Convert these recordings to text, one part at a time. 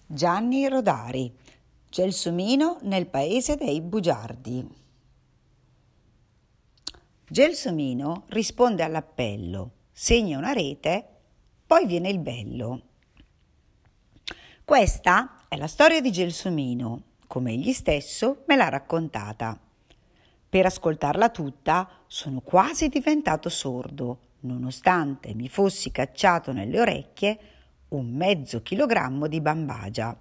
Gianni Rodari, Gelsomino nel paese dei bugiardi. Gelsomino risponde all'appello, segna una rete, poi viene il bello. Questa è la storia di Gelsomino, come egli stesso me l'ha raccontata. Per ascoltarla tutta sono quasi diventato sordo, nonostante mi fossi cacciato nelle orecchie un mezzo chilogrammo di bambagia.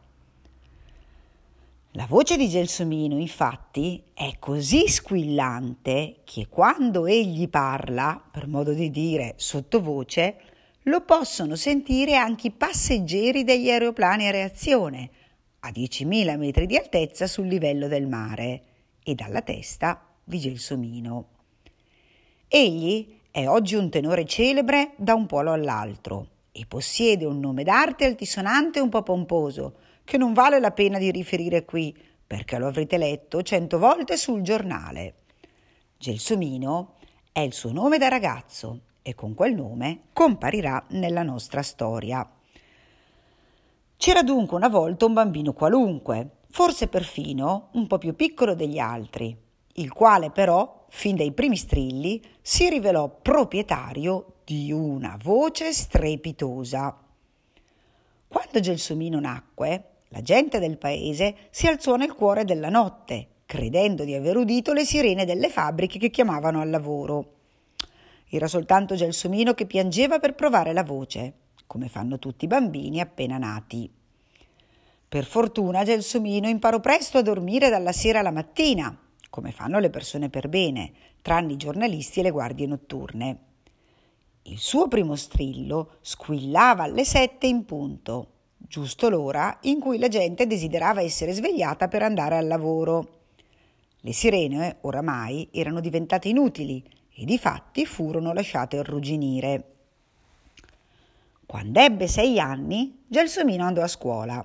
La voce di Gelsomino, infatti, è così squillante che quando egli parla, per modo di dire sottovoce, lo possono sentire anche i passeggeri degli aeroplani a reazione, a 10.000 metri di altezza sul livello del mare e dalla testa di Gelsomino. Egli è oggi un tenore celebre da un polo all'altro e possiede un nome d'arte altisonante e un po' pomposo, che non vale la pena di riferire qui, perché lo avrete letto 100 volte sul giornale. Gelsomino è il suo nome da ragazzo e con quel nome comparirà nella nostra storia. C'era dunque una volta un bambino qualunque, forse perfino un po' più piccolo degli altri, il quale però, fin dai primi strilli, si rivelò proprietario di una voce strepitosa. Quando Gelsomino nacque, la gente del paese si alzò nel cuore della notte, credendo di aver udito le sirene delle fabbriche che chiamavano al lavoro. Era soltanto Gelsomino che piangeva per provare la voce, come fanno tutti i bambini appena nati. Per fortuna Gelsomino imparò presto a dormire dalla sera alla mattina, come fanno le persone per bene, tranne i giornalisti e le guardie notturne. Il suo primo strillo squillava alle 7 in punto, giusto l'ora in cui la gente desiderava essere svegliata per andare al lavoro. Le sirene, oramai, erano diventate inutili e difatti furono lasciate arrugginire. Quando ebbe 6 anni, Gelsomino andò a scuola.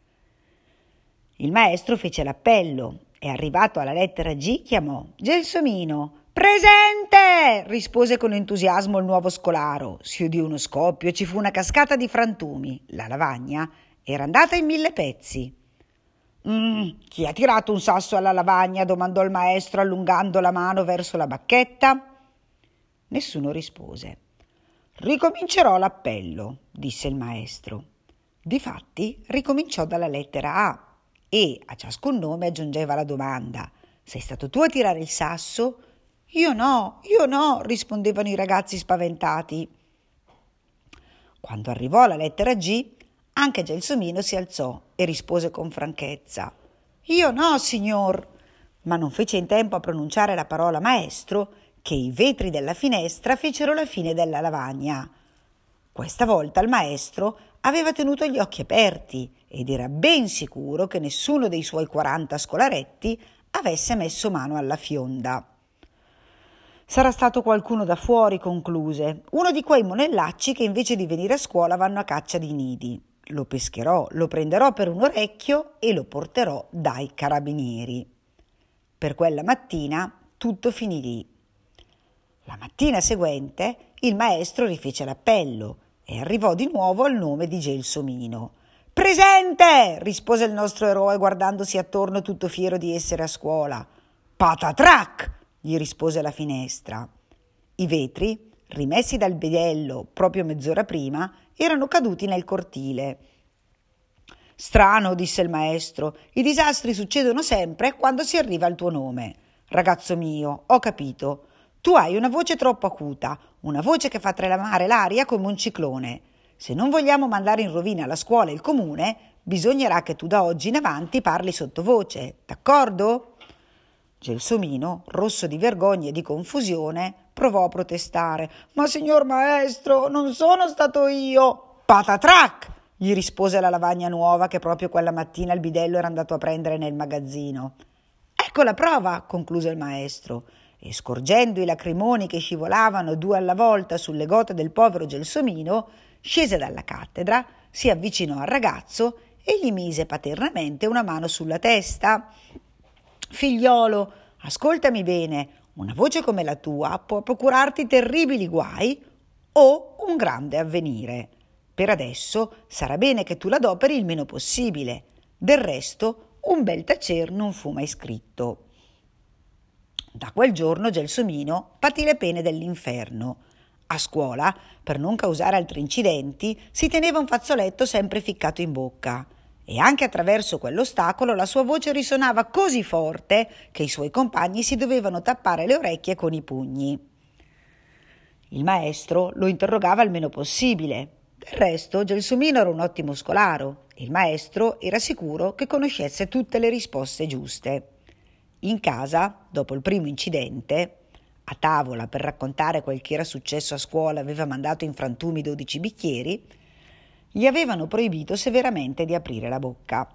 Il maestro fece l'appello e, arrivato alla lettera G, chiamò «Gelsomino!» «Presente!» rispose con entusiasmo il nuovo scolaro. Si udì uno scoppio e ci fu una cascata di frantumi. La lavagna era andata in 1000 pezzi. «Chi ha tirato un sasso alla lavagna?» domandò il maestro allungando la mano verso la bacchetta. Nessuno rispose. «Ricomincerò l'appello», disse il maestro. Difatti ricominciò dalla lettera A e a ciascun nome aggiungeva la domanda: «Sei stato tu a tirare il sasso?» io no, rispondevano i ragazzi spaventati. Quando arrivò alla lettera G, anche Gelsomino si alzò e rispose con franchezza: «Io no, signor!» Ma non fece in tempo a pronunciare la parola maestro che i vetri della finestra fecero la fine della lavagna. Questa volta il maestro aveva tenuto gli occhi aperti ed era ben sicuro che nessuno dei suoi 40 scolaretti avesse messo mano alla fionda. «Sarà stato qualcuno da fuori», concluse, «uno di quei monellacci che invece di venire a scuola vanno a caccia di nidi. Lo pescherò, lo prenderò per un orecchio e lo porterò dai carabinieri». Per quella mattina tutto finì lì. La mattina seguente il maestro rifece l'appello e arrivò di nuovo al nome di Gelsomino. «Presente!» rispose il nostro eroe guardandosi attorno tutto fiero di essere a scuola. «Patatrac!» gli rispose la finestra. I vetri, rimessi dal bidello proprio mezz'ora prima, erano caduti nel cortile. «Strano», disse il maestro, «i disastri succedono sempre quando si arriva al tuo nome. Ragazzo mio, ho capito. Tu hai una voce troppo acuta, una voce che fa tremare l'aria come un ciclone. Se non vogliamo mandare in rovina la scuola e il comune, bisognerà che tu da oggi in avanti parli sottovoce, d'accordo?» Gelsomino, rosso di vergogna e di confusione, provò a protestare. «Ma signor maestro, non sono stato io!» «Patatrac!» gli rispose la lavagna nuova che proprio quella mattina il bidello era andato a prendere nel magazzino. «Ecco la prova», concluse il maestro, e scorgendo i lacrimoni che scivolavano 2 alla volta sulle gote del povero Gelsomino, scese dalla cattedra, si avvicinò al ragazzo e gli mise paternamente una mano sulla testa. «Figliolo, ascoltami bene, una voce come la tua può procurarti terribili guai o un grande avvenire. Per adesso sarà bene che tu l'adoperi il meno possibile. Del resto, un bel tacer non fu mai scritto. Da quel giorno Gelsomino patì le pene dell'inferno. A scuola, per non causare altri incidenti, si teneva un fazzoletto sempre ficcato in bocca e anche attraverso quell'ostacolo la sua voce risonava così forte che i suoi compagni si dovevano tappare le orecchie con i pugni. Il maestro lo interrogava il meno possibile. Del resto, Gelsomino era un ottimo scolaro e il maestro era sicuro che conoscesse tutte le risposte giuste. In casa, dopo il primo incidente, a tavola per raccontare quel che era successo a scuola aveva mandato in frantumi 12 bicchieri, gli avevano proibito severamente di aprire la bocca.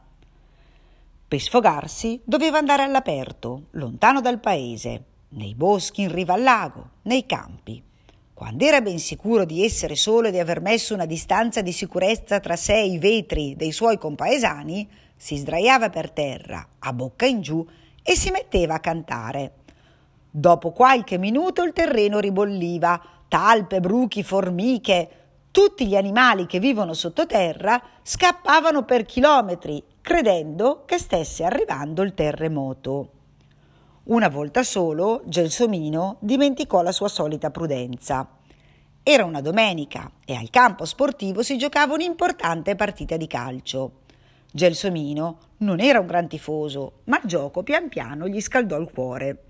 Per sfogarsi doveva andare all'aperto, lontano dal paese, nei boschi in riva al lago, nei campi. Quando era ben sicuro di essere solo e di aver messo una distanza di sicurezza tra sé e i vetri dei suoi compaesani, si sdraiava per terra, a bocca in giù, e si metteva a cantare. Dopo qualche minuto il terreno ribolliva, talpe, bruchi, formiche. Tutti gli animali che vivono sottoterra scappavano per chilometri, credendo che stesse arrivando il terremoto. Una volta solo Gelsomino dimenticò la sua solita prudenza. Era una domenica e al campo sportivo si giocava un'importante partita di calcio. Gelsomino non era un gran tifoso, ma il gioco pian piano gli scaldò il cuore.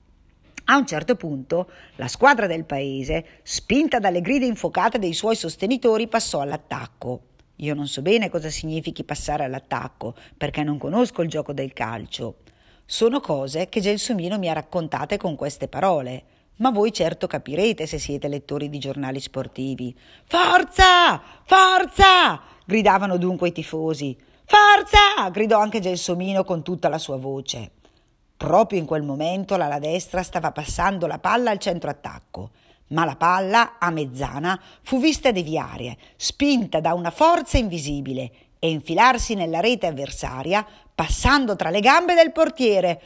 A un certo punto la squadra del paese, spinta dalle grida infuocate dei suoi sostenitori, passò all'attacco. Io non so bene cosa significhi passare all'attacco, perché non conosco il gioco del calcio. Sono cose che Gelsomino mi ha raccontate con queste parole, ma voi certo capirete se siete lettori di giornali sportivi. «Forza! Forza!» gridavano dunque i tifosi. «Forza!» gridò anche Gelsomino con tutta la sua voce. Proprio in quel momento l'ala destra stava passando la palla al centro attacco, ma la palla, a mezzana, fu vista deviare, spinta da una forza invisibile e infilarsi nella rete avversaria, passando tra le gambe del portiere.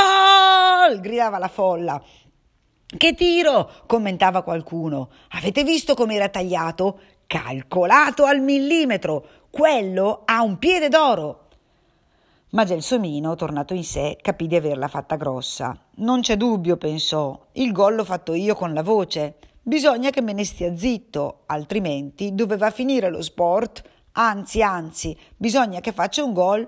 «Gol!» gridava la folla. «Che tiro!» commentava qualcuno. «Avete visto come era tagliato? Calcolato al millimetro! Quello ha un piede d'oro!» Ma Gelsomino, tornato in sé, capì di averla fatta grossa. «Non c'è dubbio», pensò, «il gol l'ho fatto io con la voce. Bisogna che me ne stia zitto, altrimenti dove va a finire lo sport? Anzi, bisogna che faccia un gol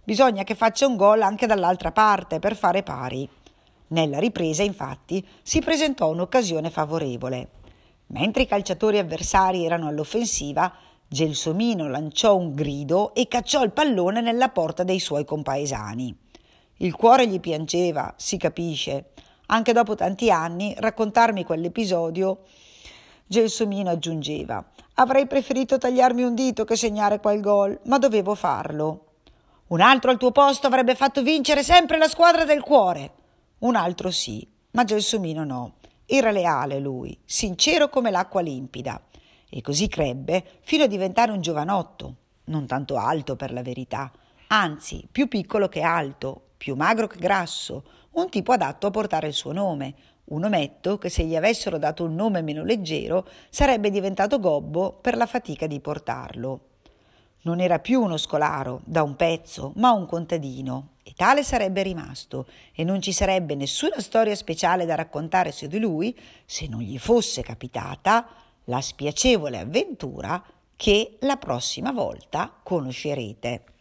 anche dall'altra parte per fare pari». Nella ripresa, infatti, si presentò un'occasione favorevole. Mentre i calciatori avversari erano all'offensiva, Gelsomino lanciò un grido e cacciò il pallone nella porta dei suoi compaesani. Il cuore gli piangeva, si capisce. Anche dopo tanti anni, raccontarmi quell'episodio, Gelsomino aggiungeva: «Avrei preferito tagliarmi un dito che segnare quel gol, ma dovevo farlo. Un altro al tuo posto avrebbe fatto vincere sempre la squadra del cuore». Un altro sì, ma Gelsomino no. Era leale lui, sincero come l'acqua limpida. E così crebbe fino a diventare un giovanotto, non tanto alto per la verità, anzi più piccolo che alto, più magro che grasso, un tipo adatto a portare il suo nome, un ometto che se gli avessero dato un nome meno leggero sarebbe diventato gobbo per la fatica di portarlo. Non era più uno scolaro da un pezzo, ma un contadino, e tale sarebbe rimasto, e non ci sarebbe nessuna storia speciale da raccontare su di lui se non gli fosse capitata la spiacevole avventura che la prossima volta conoscerete.